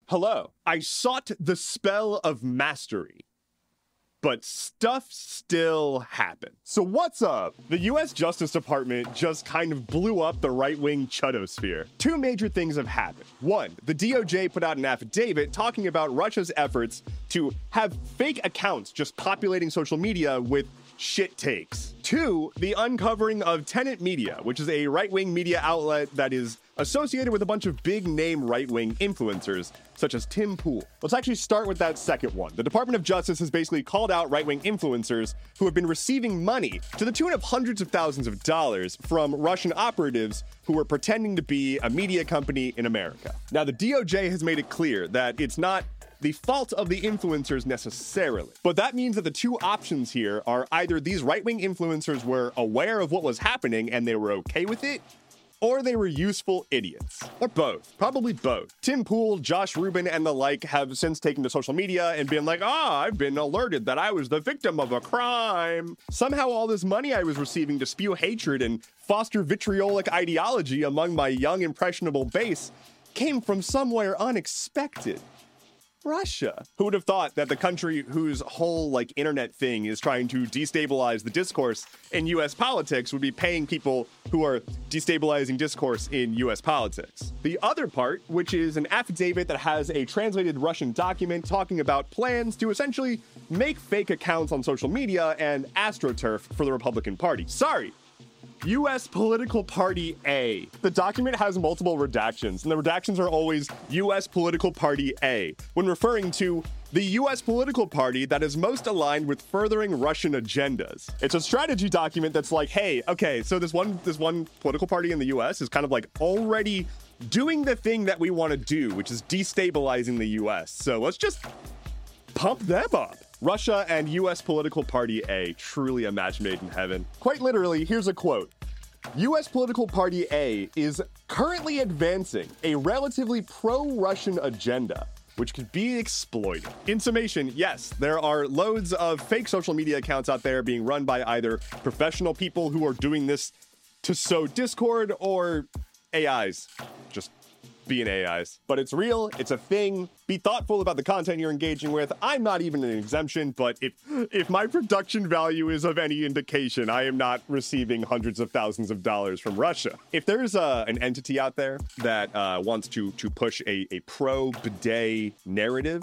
Hello. I sought the spell of mastery, but stuff still happened. So what's up? The US Justice Department just kind of blew up the right-wing chudosphere. Two major things have happened. One, the DOJ put out an affidavit talking about Russia's efforts to have fake accounts just populating social media with shit takes. Two, the uncovering of Tenet Media, which is a right-wing media outlet that is associated with a bunch of big-name right-wing influencers, such as Tim Pool. Let's actually start with that second one. The Department of Justice has basically called out right-wing influencers who have been receiving money to the tune of hundreds of thousands of dollars from Russian operatives who were pretending to be a media company in America. Now, the DOJ has made it clear that it's not the fault of the influencers necessarily. But that means that the two options here are either these right-wing influencers were aware of what was happening and they were okay with it, or they were useful idiots. Or both. Probably both. Tim Pool, Josh Rubin, and the like have since taken to social media and been like, I've been alerted that I was the victim of a crime. Somehow all this money I was receiving to spew hatred and foster vitriolic ideology among my young, impressionable base came from somewhere unexpected. Russia. Who would have thought that the country whose whole internet thing is trying to destabilize the discourse in US politics would be paying people who are destabilizing discourse in US politics? The other part, which is an affidavit that has a translated Russian document talking about plans to essentially make fake accounts on social media and AstroTurf for the Republican Party. Sorry. U.S. Political Party A. The document has multiple redactions, and the redactions are always U.S. Political Party A, when referring to the U.S. political party that is most aligned with furthering Russian agendas. It's a strategy document that's like, hey, okay, so this one political party in the U.S. is kind of already doing the thing that we want to do, which is destabilizing the U.S. So let's just pump them up. Russia and U.S. Political Party A, truly a match made in heaven. Quite literally, here's a quote. U.S. Political Party A is currently advancing a relatively pro-Russian agenda, which could be exploited. In summation, yes, there are loads of fake social media accounts out there being run by either professional people who are doing this to sow discord or AIs. Just being AIs. But it's real, it's a thing. Be thoughtful about the content you're engaging with. I'm not even an exemption, but if my production value is of any indication, I am not receiving hundreds of thousands of dollars from Russia. If there's an entity out there that wants to push a pro-bidet narrative,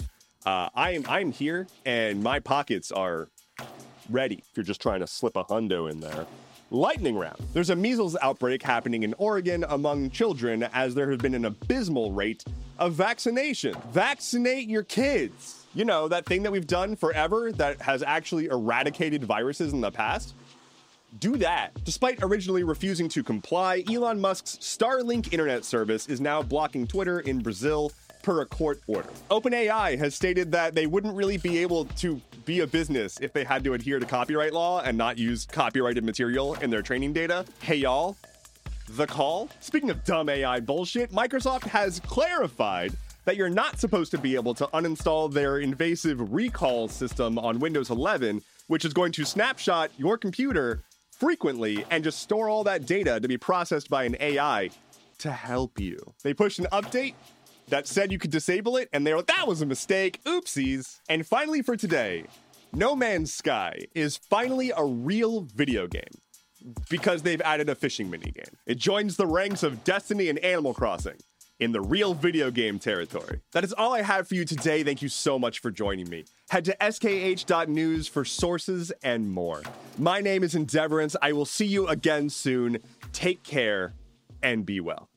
I'm here, and my pockets are ready if you're just trying to slip a hundo in there. Lightning round. There's a measles outbreak happening in Oregon among children as there has been an abysmal rate of vaccination. Vaccinate your kids. You know, that thing that we've done forever that has actually eradicated viruses in the past. Do that. Despite originally refusing to comply, Elon Musk's Starlink internet service is now blocking Twitter in Brazil per a court order. OpenAI has stated that they wouldn't really be able to be a business if they had to adhere to copyright law and not use copyrighted material in their training data. Hey y'all, the call? Speaking of dumb AI bullshit, Microsoft has clarified that you're not supposed to be able to uninstall their invasive recall system on Windows 11, which is going to snapshot your computer frequently and just store all that data to be processed by an AI to help you. They pushed an update that said you could disable it, and they were like, that was a mistake, oopsies. And finally for today, No Man's Sky is finally a real video game because they've added a fishing minigame. It joins the ranks of Destiny and Animal Crossing in the real video game territory. That is all I have for you today. Thank you so much for joining me. Head to skh.news for sources and more. My name is Endeavorance. I will see you again soon. Take care and be well.